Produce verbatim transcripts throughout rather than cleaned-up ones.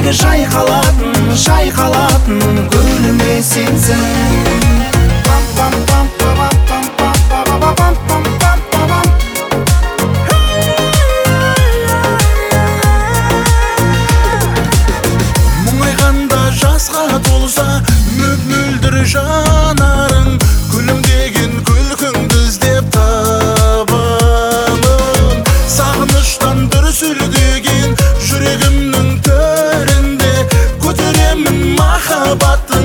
көктемдегі жайқалатын, шайқалатын гүліме сенсің. Мұңайғанда жасқа толса мөп-мөлдір жанарың, күлімдеген күлкіңді іздеп табамын. Сағыныштан дүрсілдеген жүрегімнің төрінде көтеремін махаббаттың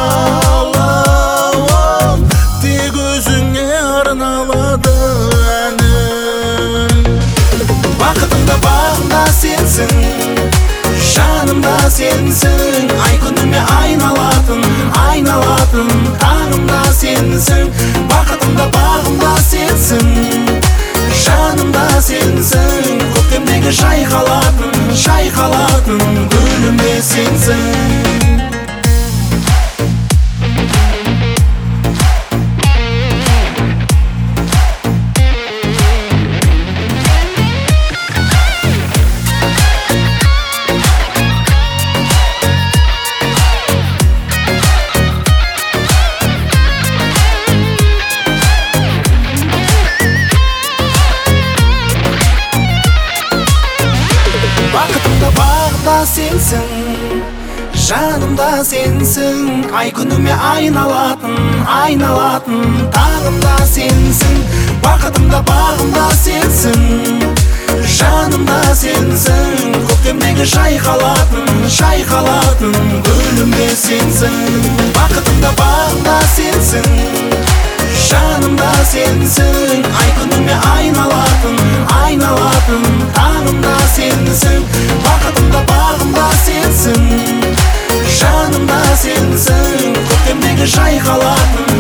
жалауын. Тек өзіңе арналады әнім. Бақытымда бағымда сенсің, жанымда сенсің, ай күніме айналатын, айналатын таңымда сенсің. Бақытымда бағымда сенсің, жанымда сенсің, көктемдегі жайқалатын, шайқалатын гүліме сенсің. Бақытымда бағымда сенсің, жанымда сенсің, ай күніме айналатын, айналатын таңымда сенсің. Бақытымда бағымда сенсің, жанымда сенсің, көктемдегі жайқалатын, шайқалатын гүліме сенсің. Бақытымда бағымда сенсің, жанымда сенсің, ай күніме айналатын, айналатын таңымда сенсің. Бақытымда бағымда сенсің, жанымда сенсің, көктемдегі жайқалатын,